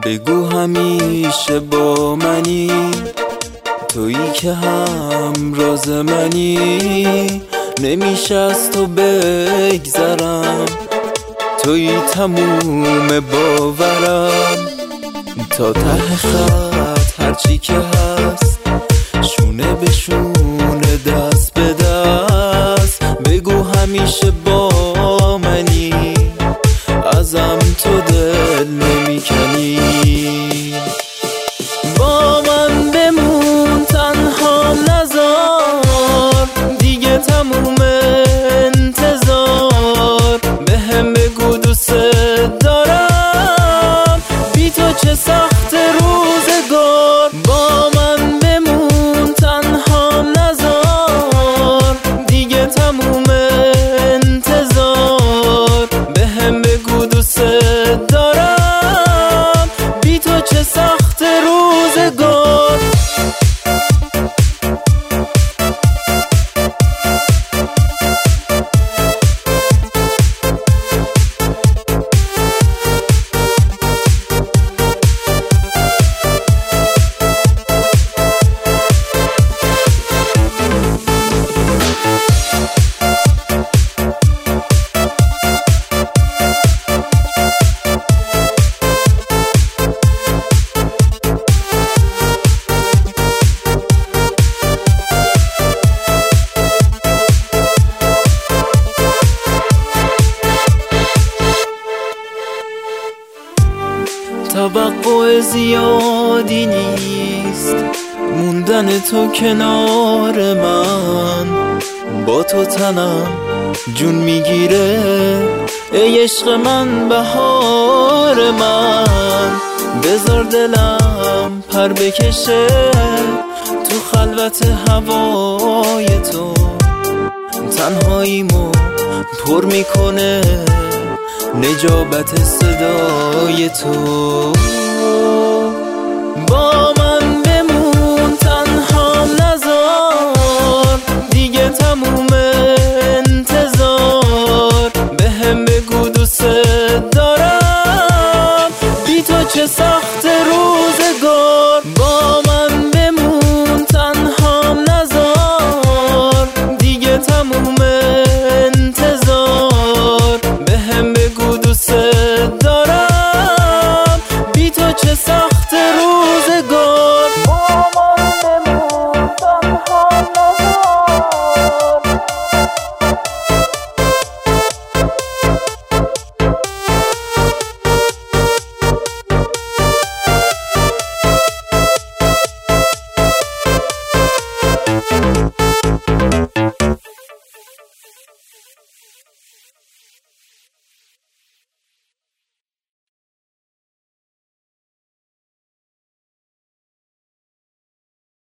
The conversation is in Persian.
بگو همیشه با منی، تویی که همراز منی، نمیشه از تو بگذرم، تویی تموم باورم. تا ته خط هرچی که هست، شونه به شونه دست به دست، بگو همیشه با منی، ازم تو دل نمیکنی. با من بمون تنهام نذار، دیگه تموم انتظار، بهم بگو دوست دارم، بی تو چه سخت روزگار. با من بمون تنهام نذار، دیگه تموم انتظار، بهم بگو دوست دارم، بی تو چه سخت روزگار. توقع زیادی نیست موندن تو کنار من، با تو تنم جون میگیره ای عشق من، بهار من. بذار دلم پر بکشه تو خلوت هوای تو، تنهاییمو پر میکنه نجابت صدای تو. با من